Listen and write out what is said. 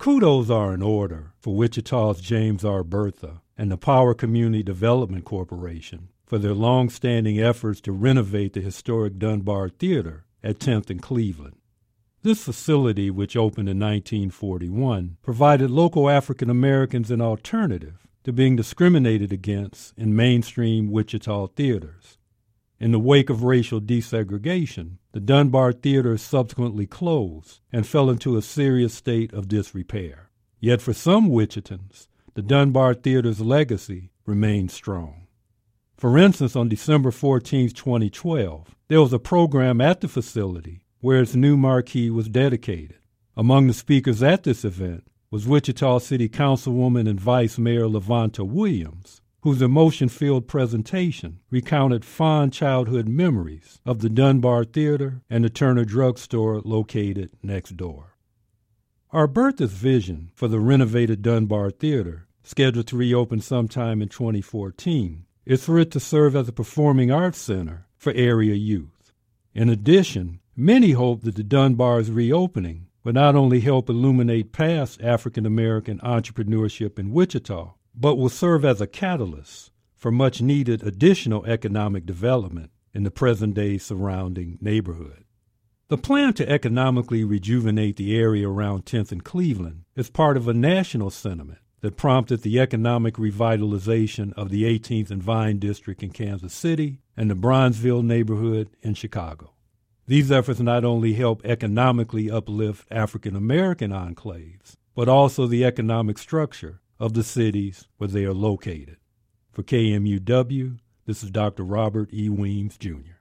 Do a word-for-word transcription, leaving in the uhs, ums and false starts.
Kudos are in order for Wichita's James R. Bertha and the Power Community Development Corporation for their long-standing efforts to renovate the historic Dunbar Theater at tenth and Cleveland. This facility, which opened in nineteen forty-one, provided local African Americans an alternative to being discriminated against in mainstream Wichita theaters. In the wake of racial desegregation, the Dunbar Theater subsequently closed and fell into a serious state of disrepair. Yet for some Wichitans, the Dunbar Theater's legacy remains strong. For instance, on December fourteenth, twenty twelve, there was a program at the facility where its new marquee was dedicated. Among the speakers at this event was Wichita City Councilwoman and Vice Mayor LaVonta Williams, whose emotion-filled presentation recounted fond childhood memories of the Dunbar Theater and the Turner Drug Store located next door. Our Bertha's vision for the renovated Dunbar Theater, scheduled to reopen sometime in twenty fourteen, is for it to serve as a performing arts center for area youth. In addition, many hope that the Dunbar's reopening will not only help illuminate past African American entrepreneurship in Wichita, but will serve as a catalyst for much-needed additional economic development in the present-day surrounding neighborhood. The plan to economically rejuvenate the area around tenth and Cleveland is part of a national sentiment that prompted the economic revitalization of the eighteenth and Vine District in Kansas City and the Bronzeville neighborhood in Chicago. These efforts not only help economically uplift African American enclaves, but also the economic structure of the cities where they are located. For K M U W, this is Doctor Robert E. Weems, Junior